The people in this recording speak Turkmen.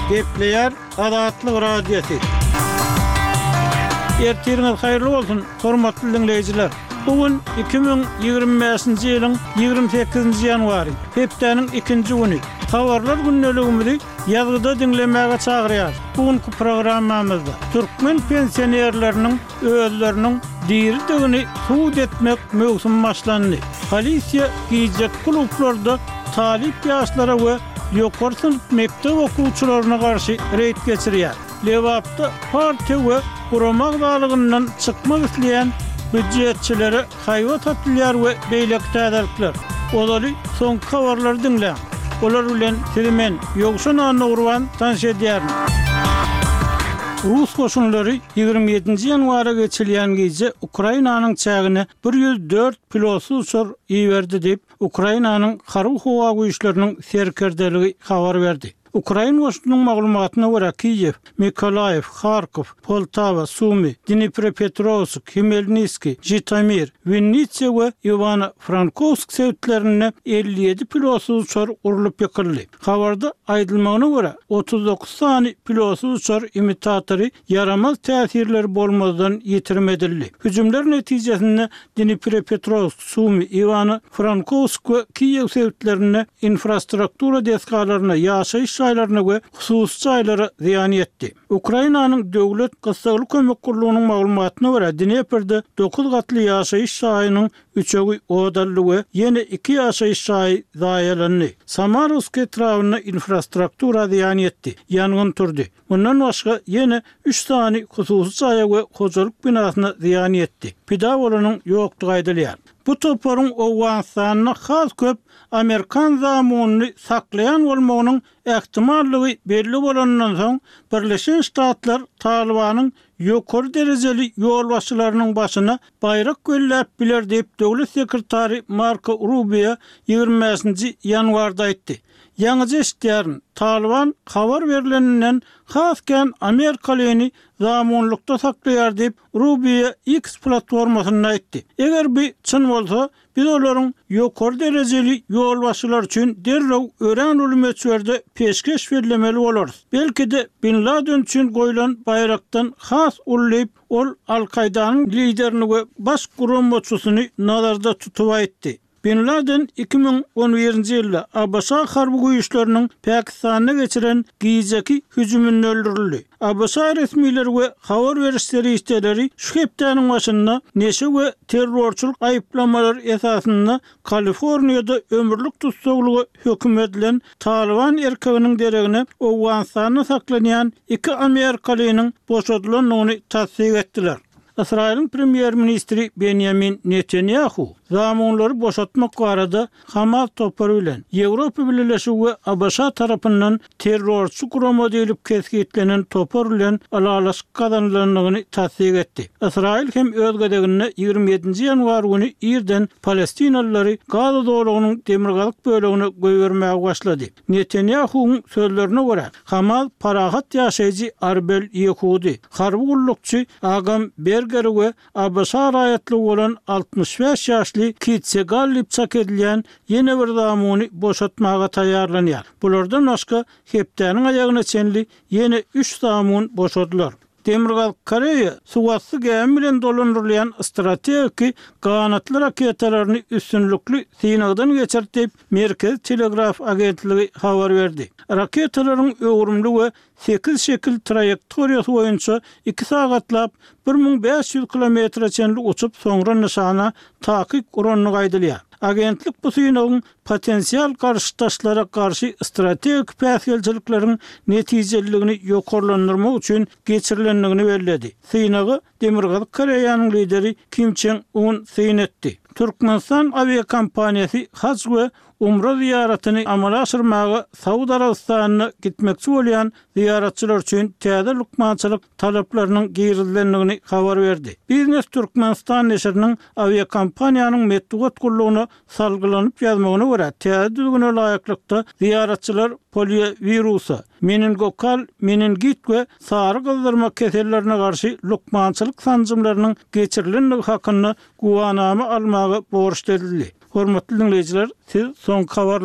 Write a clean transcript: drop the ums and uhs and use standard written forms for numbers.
Gepleyer Adatlyk radiosu. Ertiriniz hayırlı olsun, hormatly dinleyijiler. Bugün 2025-nji ýylyň 28-nji ýanwary, hepdeniň 2-nji güni. Habarlar günneligimizi ýazgyda dinlemäge çagyrýar. Bugünkü programmamyzda türkmen pensionerleriniň özleriniň diri-digini suud etmek mögsüm başlandy. Polisiýa giýjek klublarda talip ýaşlara we ýokary sınıf mekdep okuwçylaryna garşy reýd geçirýär. Lewapda partiýa we guramak dalygyndan çykmak isleýän büdjetçilere haýwat atylýar we beýlek täzelikler. Olary soňky habarlary dinleň. Olar bilen sizimen ýogşan any urwan tanış edýär. Rus goşunlary 27-nji ýanwara geçilýän gece Ukrainanyň çägine 104 pilotsuz uçur iýerdi diýip Ukrainanyň Harby howa güýçleriniň serkerdeligi habar berdi. Ukraina goşunyň maglumatyna görä Kiýew, Mykolaýew, Harkov, Poltava, Sumy, Dnipropetrovsk, Khmelnytski, Jitomir, Vinnitsa we Ivano-Frankivsk şäherlerine 57 pilotsuz uçur urulyp ýekildi. Habarda aýdylmagyna görä 39 sany pilotsuz uçur imitatory yaramaz täsirleri bolmadan ýetirmedildi. Hüjümler netijesinde Dnipropetrovsk, Sumy, Ivano-Frankivsk we Kiýew şäherlerine infrastruktura deskalaryna ýaşaýyş şaýlaryna we hususy şaýlara ziýan ýetdi. Ukrainanyň döwlet gysgaly kömek gurulunyň maglumatyna görä Dneperde 9 gatly ýaşaýyş şaýynyň 3-ü odally we ýene 2 ýaşaýyş şaý zaýalandy. Samarovsk etrawyna infrastruktura ziýan ýetdi, ýangyn turdy. Bundan başga ýene 3 sany hususy şaýa we hojalyk binasyna ziýan ýetdi. Pida bolanyň ýokdugy aýdylýar. Bu toporun Owganstanyna has köp Amerikan zamuny saklayan bolmagynyň ähtimallygy belli bolandan soň Birleşen Ştatlar Talibanyň ýokary derejeli ýolbaşçylarynyň başyna bayrak göllläp biler diýip döwlet sekretary Marco Rubio 25-nji ýanwarda aýtdy. Ýaňyja eşitýärin, Taliban habar berileninden hasken Amerikalyny zamunlukda saklaýar diýip Rubio X platformasyna aýtdy. Eger bu çyn bolsa, biz olaryň ýokary derejeli ýolbaşçylar üçin derrew ören ölümçülerde peşkeş berilemeli bolarys. Belki de Bin Laden üçin goýulan bayrakdan has ullayıp ol Al-Qaidanyň liderini we baş gurulmaçysyny nazarda tutup aýtdy. Bin Laden 2011-nji ýylda ABC harby güýçleriniň Pakistana geçiren giýjeki hüjümünde öldürildi. ABC resmileri we habar berişleri işleri şu hepdeniň başynda neşe we terrorçylyk aýyplamalary esasynda Kaliforniýada ömürlük tutsaklygy hökm edilen Taliban erkeginiň deregine Owganstanyna saklanýan 2 Amerikalynyň boşadylynyny tasdik etdiler. İsrail'in premier ministri Benjamin Netanyahu zamanları boşaltmak barada Hamas toporu bilen Ýewropa Birleşigi we ABC tarapyndan terrorçy gurama diýilip kesgitlenen topor bilen alalaşyk kazanylanyny tasdik etdi. İsrail hem öz gedegine 27-nji ýanwar güni ýerden Palestinalylary Gaza dowlagynyň demirgalyk bölegine göýbermäge başlady. Netanyahu'nun sözlerine görä Hamas parahat ýaşaýjy Arbel Yehudi, harby gullukçy Agam Berger we ABC raýatly bolan 65 ýaşly Kitsegal lipçak edilýän ýene bir zamuny boşatmaga taýýarlanýar. Bulardan başga hepdeniň aýagyna çenli ýene 3 zamun boşadylar. Demirgal Koreýa suwatly gäm bilen dolandyrylýan strategik ganatly raketalaryny üstünlükli synagdan geçirtip Merkez Telegraf agentligi habar berdi. Raketalaryň öwrümli we 8 şekil trajektoriýasy boýunça 2 sagatlap 1500 kilometre çenli uçup soňra nyşana takyk uranyny gaýdylýar. Agentlik bu synagyň potensial garşytaşlara garşy strategik päsgelçilikleriň netijeligini ýokarlandyrmak üçin geçirilendigini bellädi. Synagy Demirgal Koreýanyň lideri Kim Jong-un synytdy. Türkmenistan aviakompaniýasy Haj we Umra ziyaretini amala aşırmağa Saudi Arabistan'a gitmekçi bolýan ziyaretçiler üçin täze lukmançylyk talaplarının giýrildiğini habar verdi. Biznes Türkmenistan neşriniň aviakompaniýanyň medeniýet gurulugyna salgylanyp ýazmagyna görä täze düzgüne laýyklykda ziyaretçiler poliovirusa, meningokal, meningit we sary gyzdyrma kesellerine garşy lukmançylyk sanjymlarynyň geçirilenligi hakynda guwanama almagy borçlydyldy. Hormatly dinleyijiler, siz son habar